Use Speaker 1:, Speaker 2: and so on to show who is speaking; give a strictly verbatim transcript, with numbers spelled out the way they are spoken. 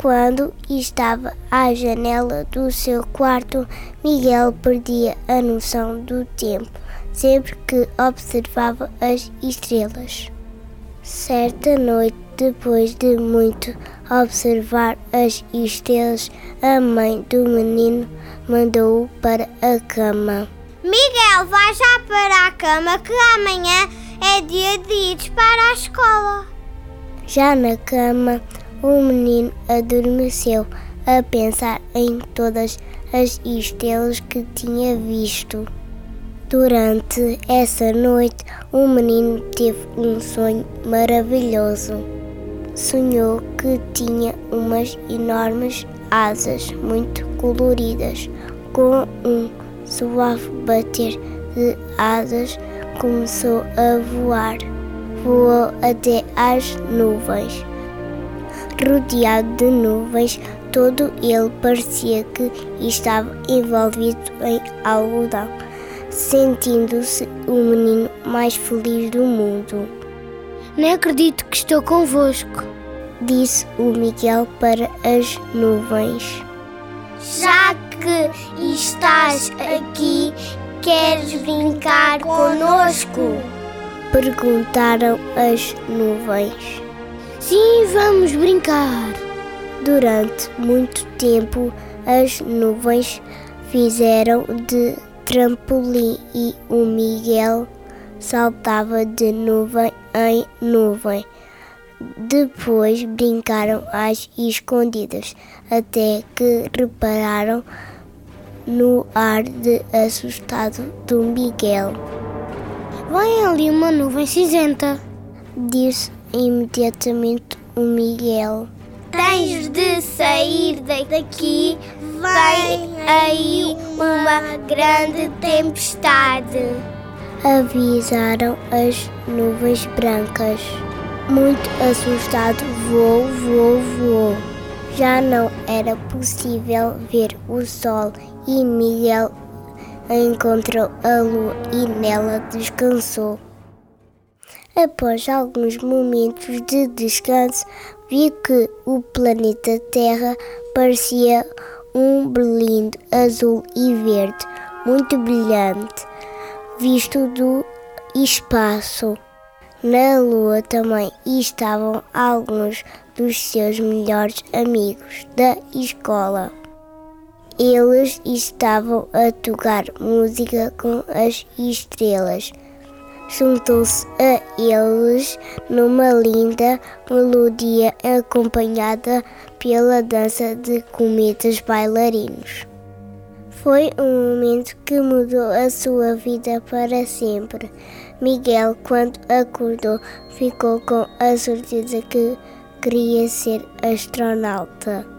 Speaker 1: Quando estava à janela do seu quarto, Miguel perdia a noção do tempo, sempre que observava as estrelas. Certa noite, depois de muito observar as estrelas, a mãe do menino mandou-o para a cama.
Speaker 2: Miguel, vai já para a cama que amanhã é dia de ir para a escola.
Speaker 1: Já na cama, o menino adormeceu a pensar em todas as estrelas que tinha visto. Durante essa noite, o menino teve um sonho maravilhoso. Sonhou que tinha umas enormes asas muito coloridas. Com um suave bater de asas, começou a voar. Voou até às nuvens. Rodeado de nuvens, todo ele parecia que estava envolvido em algodão, sentindo-se o menino mais feliz do mundo.
Speaker 3: Nem acredito que estou convosco,
Speaker 1: disse o Miguel para as nuvens.
Speaker 2: Já que estás aqui, queres brincar conosco?
Speaker 1: Perguntaram as nuvens.
Speaker 3: Sim, vamos brincar.
Speaker 1: Durante muito tempo, as nuvens fizeram de trampolim e o Miguel saltava de nuvem em nuvem. Depois brincaram às escondidas, até que repararam no ar de assustado do Miguel.
Speaker 3: Vem ali uma nuvem cinzenta,
Speaker 1: disse imediatamente o Miguel.
Speaker 2: Tens de sair daqui, vem aí uma grande tempestade.
Speaker 1: Avisaram as nuvens brancas. Muito assustado, voou, voou, voou. Já não era possível ver o sol e Miguel encontrou a lua e nela descansou. Após alguns momentos de descanso, viu que o planeta Terra parecia um berlindo azul e verde, muito brilhante, visto do espaço. Na Lua também estavam alguns dos seus melhores amigos da escola. Eles estavam a tocar música com as estrelas. Juntou-se a eles numa linda melodia acompanhada pela dança de cometas bailarinos. Foi um momento que mudou a sua vida para sempre. Miguel, quando acordou, ficou com a certeza que queria ser astronauta.